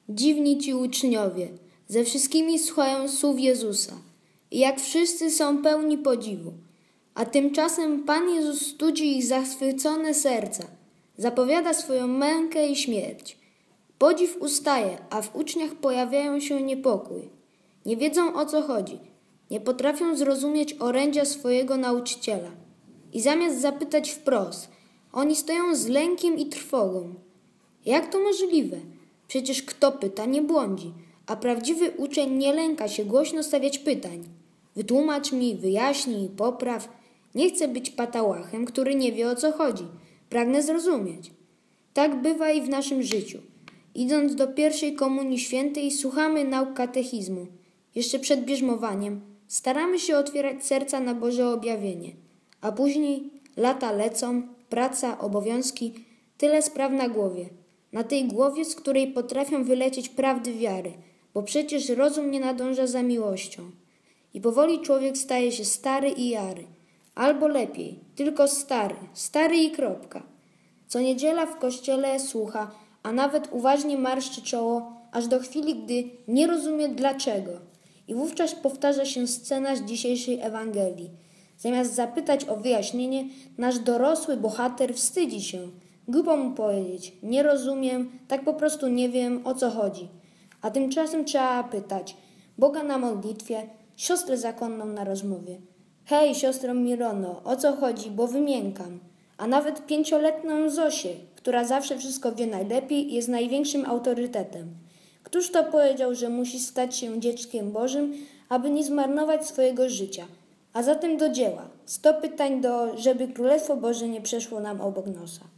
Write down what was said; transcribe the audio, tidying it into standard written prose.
Dziwni ci uczniowie, ze wszystkimi słuchają słów Jezusa i jak wszyscy są pełni podziwu. A tymczasem Pan Jezus studzi ich zachwycone serca, zapowiada swoją mękę i śmierć. Podziw ustaje, a w uczniach pojawiają się niepokój. Nie wiedzą, o co chodzi, nie potrafią zrozumieć orędzia swojego nauczyciela. I zamiast zapytać wprost, oni stoją z lękiem i trwogą. Jak to możliwe? Przecież kto pyta, nie błądzi, a prawdziwy uczeń nie lęka się głośno stawiać pytań. Wytłumacz mi, wyjaśnij, popraw. Nie chcę być patałachem, który nie wie, o co chodzi. Pragnę zrozumieć. Tak bywa i w naszym życiu. Idąc do pierwszej komunii świętej, słuchamy nauk katechizmu. Jeszcze przed bierzmowaniem staramy się otwierać serca na Boże objawienie. A później lata lecą, praca, obowiązki, tyle spraw na głowie. Na tej głowie, z której potrafią wylecieć prawdy wiary, bo przecież rozum nie nadąża za miłością. I powoli człowiek staje się stary i jary. Albo lepiej, tylko stary i kropka. Co niedziela w kościele słucha, a nawet uważnie marszczy czoło, aż do chwili, gdy nie rozumie dlaczego. I wówczas powtarza się scena z dzisiejszej Ewangelii. Zamiast zapytać o wyjaśnienie, nasz dorosły bohater wstydzi się. Głupio mu powiedzieć, nie rozumiem, tak po prostu nie wiem, o co chodzi. A tymczasem trzeba pytać Boga na modlitwie, siostrę zakonną na rozmowie. Hej, siostro Mirono, o co chodzi, bo wymiękam. A nawet 5-letnią Zosię, która zawsze wszystko wie najlepiej i jest największym autorytetem. Któż to powiedział, że musi stać się dzieckiem Bożym, aby nie zmarnować swojego życia? A zatem do dzieła. 100 pytań żeby Królestwo Boże nie przeszło nam obok nosa.